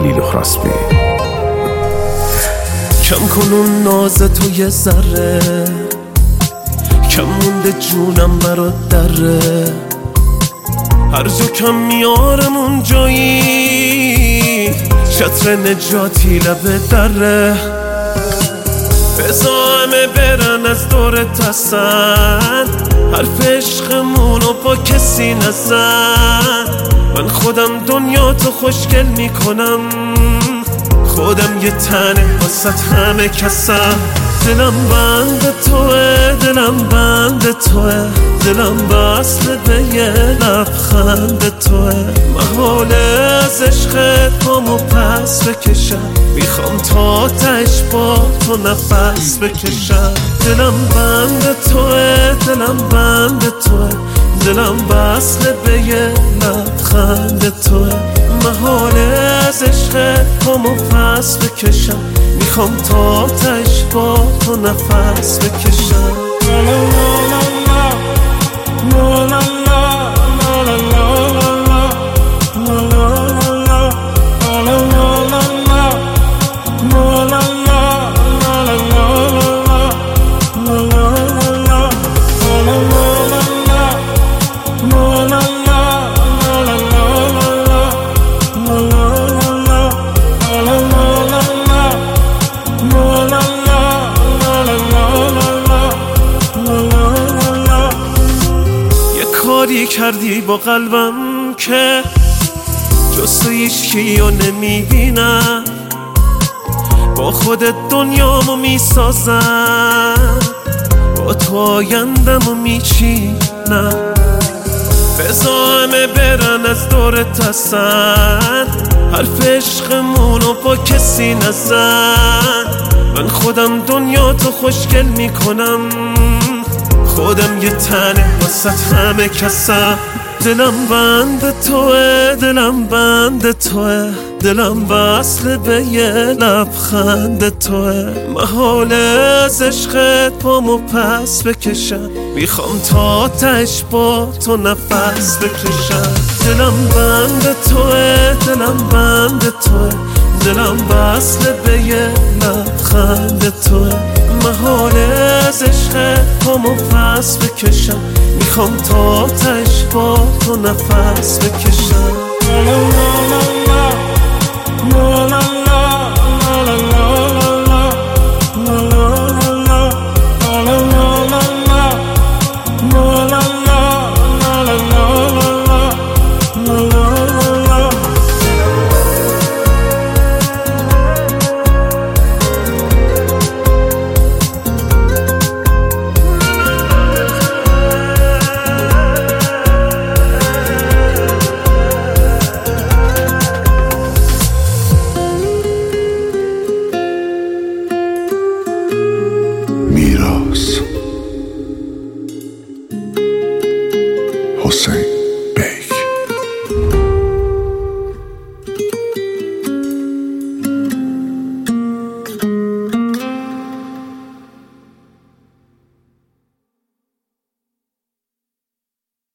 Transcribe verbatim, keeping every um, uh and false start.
خلیل خراسبی. کم کن اون ناز تو یه ذره، کم مونده جونم برات دره، هر جا کم میارم اون جایی، چتر نجاتی لبه دره. بزا همه برن از دورت هستن، حرف عشقمونو با کسی نزن. من خودم دنیا تو خوشگل میکنم، خودم یه تنه واسط همه کسم. دلم بند توه، دلم بند توه، دلم بسته به یه لبخند توه. محاله از عشقت پامو پس بکشم، میخوام تا تهش با تو نفس بکشم. دلم بند توه، دلم بند توه، دلم بسته به یه لبخند توه. محاله از عشقت پامو پس بکشم، میخوام تا تهش با تو نفس بکشم. کاری کردی با قلبم که جز تو هیچکیو نمیبینم، با خودت دنیامو میسازم، با تو آیندمو میچینم. بزا همه برن از دورت هستن، حرف عشقمونو با کسی نزن. من خودم دنیا تو خوشگل میکنم، خودم یه تنه واسط همه کسم. دلم بند توه، دلم بند توه، دلم وصل به یه لبخند توه. محاله از عشقت پامو پس بکشم، میخوام تا تهش با تو نفس بکشم. دلم بند توه، دلم بند توه، دلم وصل به یه لبخند توه. محاله از عشقت پامو پس بکشم، میخوام تا تهش با تو نفس بکشم.